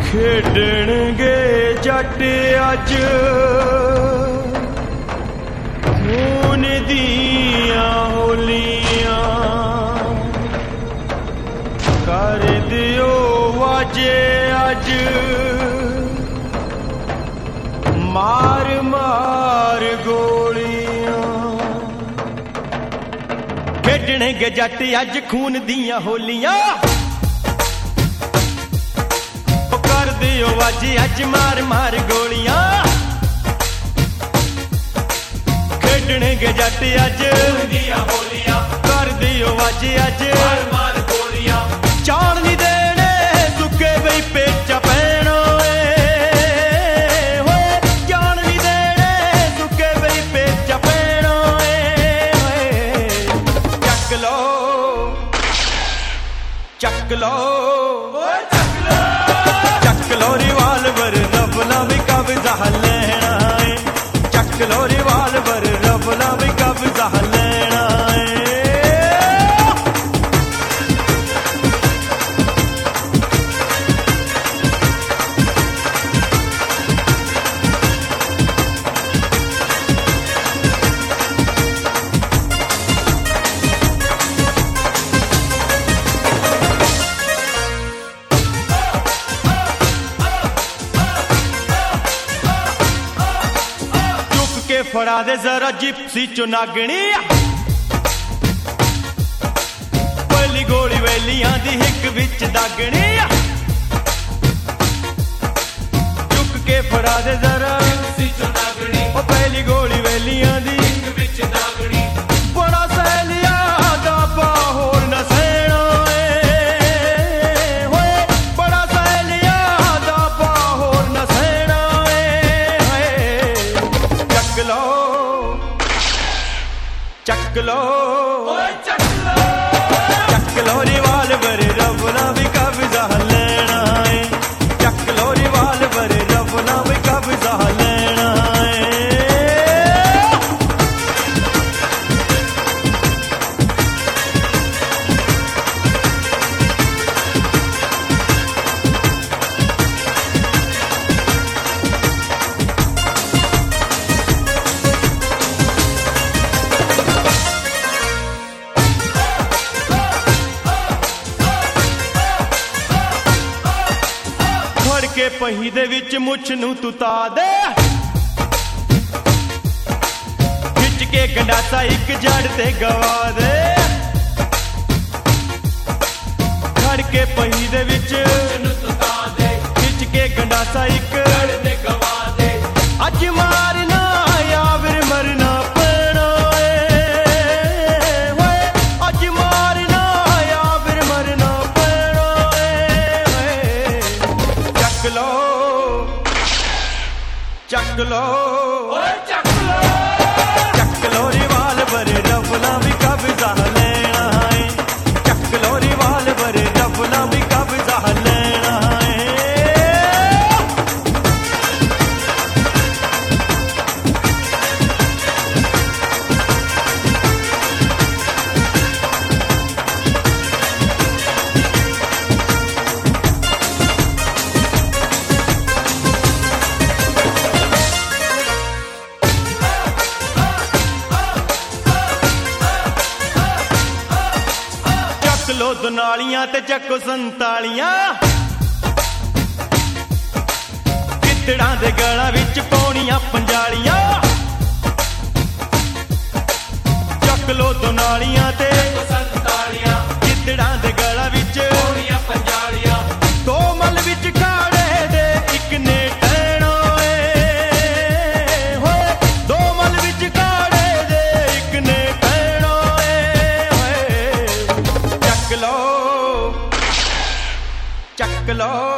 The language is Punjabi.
ਖੇਡਣਗੇ ਜੱਟ ਅੱਜ ਖੂਨ ਦੀਆਂ ਹੋਲੀਆਂ, ਕਰ ਦਿਓ ਵਾਜੇ ਅੱਜ ਮਾਰ ਮਾਰ ਗੋਲੀਆਂ। ਖੇਡਣਗੇ ਜੱਟ ਅੱਜ ਖੂਨ ਦੀਆਂ ਹੋਲੀਆਂ, ਕਰ ਦਿਓ ਵਾਜੇ ਅੱਜ ਮਾਰ ਮਾਰ ਗੋਲੀਆਂ। ਖੇਡਣਗੇ ਜੱਟ ਅੱਜ ਖੂਨ ਦੀਆਂ ਹੋਲੀਆਂ, ਕਰ ਦਿਓ ਵਾਜੇ ਅੱਜ ਮਾਰ ਮਾਰ ਗੋਲੀਆਂ। ਚਾਣ ਨਹੀਂ ਦੇਣੇ ਸੁੱਕੇ ਬਈ ਪੇਚਾ ਪੈਣੋ ਹੋਏ, ਚਾਣ ਨਹੀਂ ਦੇਣੇ ਸੁੱਕੇ ਬਈ ਪੇਚਾ ਪੈਣੋ ਹੋਏ। ਚੱਕ ਲੋ ਚੱਕ ਲੋ ਚੱਕ ਲੋ ਰਿਵਾਲਵਰ ਰੱਬ ਨਾ ਵੀ ਕਬਜ਼ਾ ਲੈਣਾ ਏ। ਚੱਕ ਲੋ ਰਿਵਾਲਵਰ ਰੱਬ ਨਾ ਵੀ ਕਬਜ਼ਾ ਲੈਣਾ ਏ। ਫੜਾ ਦੇ ਜ਼ਰਾ ਜਿਪਸੀ ਚੋਂ ਨਾਗਣੀ, ਪਹਿਲੀ ਗੋਲੀ ਵੇਲੀਆਂ ਦੀ ਹਿੱਕ ਵਿੱਚ ਦਾਗਣੀ। ਚੁੱਕ ਕੇ ਫੜਾ ਦੇ ਜ਼ਰਾ ਜਿਪਸੀ ਚੋਂ ਨਾਗਣੀ, ਉਹ ਪਹਿਲੀ ਗੋਲੀ ਵੇਲੀਆਂ ਦੀ ਹਿੱਕ ਵਿੱਚ ਦਾਗਣੀ। ਬੜਾ ਸਹੇਲਿਆ ਦਾ ਬਾਹਰ ਨਾ ਸਹਿਣਾ ਏ ਹੋਏ, ਬੜਾ ਸਹੇਲਿਆ ਦਾ ਬਾਹਰ ਨਾ ਸਹਿਣਾ ਏ। ਚੱਕ ਲੋ ਚੱਕ ਲੋ ਓਏ ਚੱਕ ਲੋ, ਚੱਕ ਲੋ ਰਿਵਾਲਵਰ ਰੱਬ ਨਾ ਵੀ ਕਬਜ਼ਾ ਲੈਣਾ ਏ। ਚੱਕ ਲੋ ਰਿਵਾਲਵਰ ਰੱਬ ਨਾ ਵੀ ਕਬਜ਼ਾ ਲੈਣਾ ਏ। ਕੇ ਪਹੀ ਦੇ ਵਿੱਚ ਮੁੱਛ ਨੂੰ ਤੂੰ ਤਾ ਦੇ, ਖਿੱਚ ਕੇ ਗੰਡਾਸਾ ਇੱਕ ਜੜ ਤੇ ਗਵਾ ਦੇ। ਖੜ ਕੇ ਪਹੀ ਦੇ ਵਿੱਚ ਮੁੱਛ ਨੂੰ ਤੂੰ ਤਾ ਦੇ, ਖਿੱਚ ਕੇ ਗੰਡਾਸਾ ਇੱਕ ਜੜ ਤੇ ਗਵਾ ਦੇ। ਅੱਜ ਮਾਰਨਾ ਜਾਂ ਫਿਰ ਮਰਨਾ ਪੈਣਾ ਏ ਹੋਏ, ਅੱਜ ਮਾਰਨਾ ਜਾਂ ਫਿਰ ਮਰਨਾ ਪੈਣਾ ਏ। ਚੱਕ ਲੋ ਚੱਕ ਲੋ ਓਏ ਚੱਕ ਲੋ, ਚੱਕ ਲੋ ਰਿਵਾਲਵਰ ਰੱਬ ਨਾ ਵੀ ਕਬਜ਼ਾ ਲੈਣਾ ਏ। ਚੱਕ ਲੋ ਰਿਵਾਲਵਰ ਰੱਬ ਨਾ ਵੀ ਕਬਜ਼ਾ ਲੈਣਾ ਏ। ਲੋ ਦੁਨਾਲੀਆਂ ਤੇ ਚੱਕੋ ਸੰਤਾਲੀਆਂ, ਗਿੱਦੜਾਂ ਦੇ ਗਲਾਂ ਵਿੱਚ ਪਾਉਣੀਆਂ ਪੰਜਾਲੀਆਂ। ਚੱਕ ਲੋ ਦੁਨਾਲੀਆਂ ਤੇ ਚੱਕੋ ਸੰਤਾਲੀਆਂ, ਗਿੱਦੜਾਂ ਦੇ ਗਲਾਂ ਵਿੱਚ ਪਾਉਣੀਆਂ ਪੰਜਾਲੀਆਂ। ਦੋ ਮਲ ਵਿੱਚ ਖਾੜੇ ਦੇ ਇੱਕ ਨੇ ਟਹਿਣਾ ਏ ਹੋਏ, ਦੋ ਮਲ ਵਿੱਚ ਖਾੜੇ ਦੇ ਇੱਕ ਨੇ ਟਹਿਣਾ ਏ। ਚੱਕ ਲੋ ਚੱਕ ਲੋ